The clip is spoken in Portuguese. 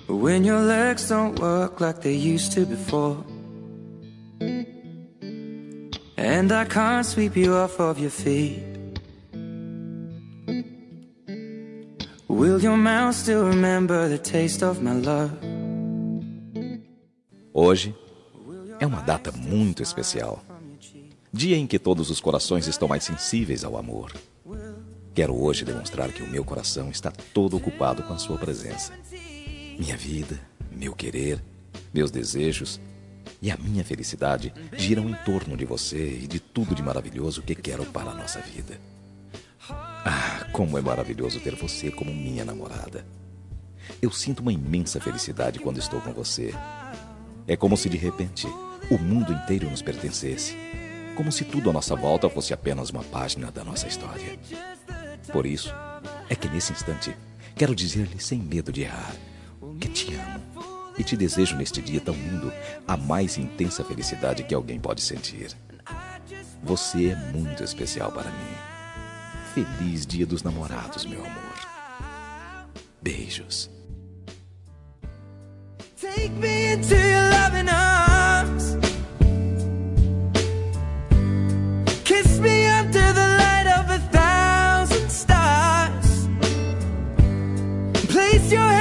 When your legs don't work like they used to before, and I can't sweep you off of your feet. Will your mouth still remember the taste of my love? Hoje é uma data muito especial. Dia em que todos os corações estão mais sensíveis ao amor. Quero hoje demonstrar que o meu coração está todo ocupado com a sua presença. Minha vida, meu querer, meus desejos e a minha felicidade giram em torno de você e de tudo de maravilhoso que quero para a nossa vida. Ah, como é maravilhoso ter você como minha namorada. Eu sinto uma imensa felicidade quando estou com você. É como se de repente o mundo inteiro nos pertencesse. Como se tudo à nossa volta fosse apenas uma página da nossa história. Por isso, é que nesse instante quero dizer-lhe sem medo de errar que te amo e te desejo neste dia tão lindo a mais intensa felicidade que alguém pode sentir. Você é muito especial para mim. Feliz Dia dos Namorados, meu amor. Beijos. Take me into your loving arms. Kiss me under the light of 1,000 stars. Place your